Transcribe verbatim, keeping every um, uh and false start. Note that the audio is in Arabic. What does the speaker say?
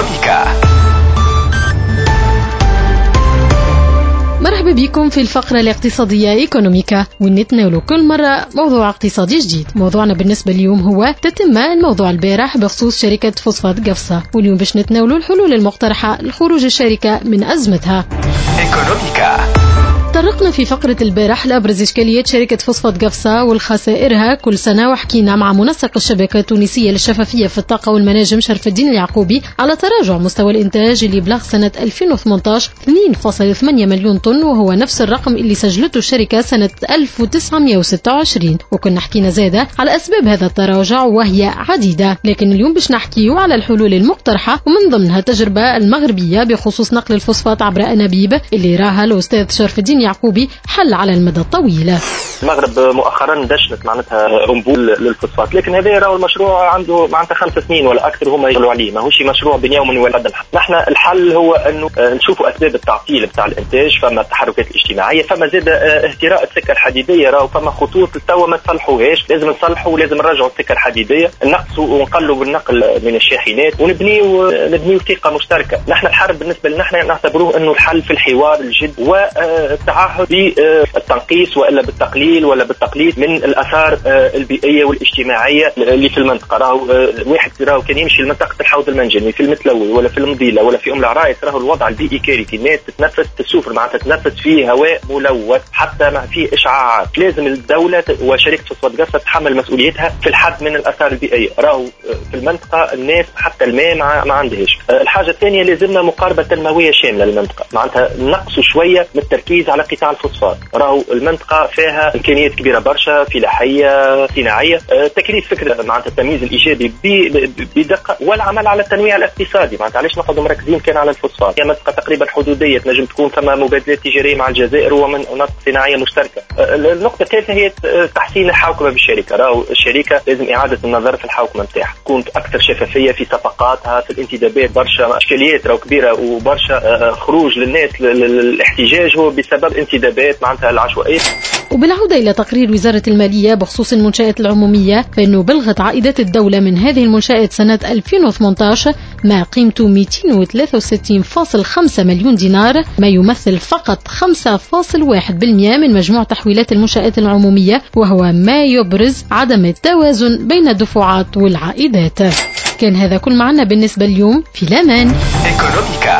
إيكونوميكا. مرحبا بكم في الفقرة الاقتصادية إيكونوميكا، ونتناول كل مرة موضوع اقتصادي جديد. موضوعنا بالنسبة اليوم هو تتمة الموضوع البارح بخصوص شركة فوسفات قفصة، واليوم باش نتناولوا الحلول المقترحة لخروج الشركة من أزمتها. إيكونوميكا. طرقنا في فقرة البارح لأبرز إشكاليات شركة فوسفات قفصة والخسائرها كل سنة، وحكينا مع منسق الشبكة التونسية للشفافية في الطاقة والمناجم شرف الدين اليعقوبي على تراجع مستوى الإنتاج اللي بلغ سنة ألفين وثمانية عشر اثنين فاصلة ثمانية مليون طن، وهو نفس الرقم اللي سجلته الشركة سنة ألف وتسعمائة وستة وعشرين. وكنا حكينا زادة على أسباب هذا التراجع وهي عديدة، لكن اليوم باش نحكيو على الحلول المقترحة، ومن ضمنها التجربة المغربية بخصوص نقل الفوسفات عبر أنابيب اللي راها الأستاذ شرف الدين يعقوبي حل على المدى الطويل. المغرب مؤخرا دشنت معناتها انبوب للفوسفات، لكن هذا راهو المشروع عنده معناتها خمس سنين ولا اكثر هما يشتغلوا عليه، ماهوش مشروع بين يوم وليله. نحن الحل هو انه نشوفوا اسباب التعطيل بتاع الانتاج، فما التحركات الاجتماعيه، فما زاد اهتراء السكه الحديديه، راهو فما خطوط لتوا ما تصلحوهاش، لازم نصلحوا، لازم نرجعوا السكه الحديديه، نقصوا ونقلوا بالنقل من الشاحنات، ونبنيوا نبنيوا ثقه مشتركه. نحن الحرب بالنسبه لنا نحن نعتبروه انه الحل في الحوار الجد والتعهد بالتنقيص والا بالتقليل ولا بالتقليد من الاثار البيئيه والاجتماعيه اللي في المنطقه. راهو واحد راهو كان يمشي لمنطقه الحوض المنجمي في المتلوي ولا في المضيله ولا في ام العرايس، راهو الوضع البيئي كارثي، الناس تتنفس السفر معناتها تتنفس فيه هواء ملوث حتى ما فيه اشعاعات. لازم الدوله وشركه فوسفات قفصة تتحمل مسؤوليتها في الحد من الاثار البيئيه. راهو في المنطقه الناس حتى الماء ما عندهاش. الحاجه الثانيه لازمنا مقاربه تنمويه شامله للمنطقه، معناتها نقصوا شويه من التركيز على قطاع الفوسفات. راهو المنطقه فيها امكانيات كبيره برشا، فلاحيه صناعيه، تكريس فكره معناتها التمييز الايجابي بدقه والعمل على التنويع الاقتصادي. معناتها علاش نقعدوا مركزين كان على الفوسفات؟ هي منطقه تقريبا حدوديه، تنجم تكون ثم مبادلات تجاريه مع الجزائر ومن مناطق صناعيه مشتركه. النقطه الثالثه هي تحسين الحوكمه بالشركه. راهو الشركه لازم اعاده النظر في الحوكمه نتاعها، تكون اكثر شفافيه في صفقاتها، في الانتدابات. برشا اشكاليات راهو كبيره وبرشا خروج للناس للاحتجاج هو بسبب انتدابات معناتها العشوائيه. وبالعودة إلى تقرير وزارة المالية بخصوص المنشآت العمومية، فإنه بلغت عائدات الدولة من هذه المنشآت سنة ألفين وثمانية عشر ما قيمته مئتين وثلاثة وستين فاصلة خمسة مليون دينار، ما يمثل فقط خمسة فاصلة واحد بالمئة من مجموع تحويلات المنشآت العمومية، وهو ما يبرز عدم التوازن بين الدفعات والعائدات. كان هذا كل معنا بالنسبة اليوم، في الأمان. إيكونوميكا.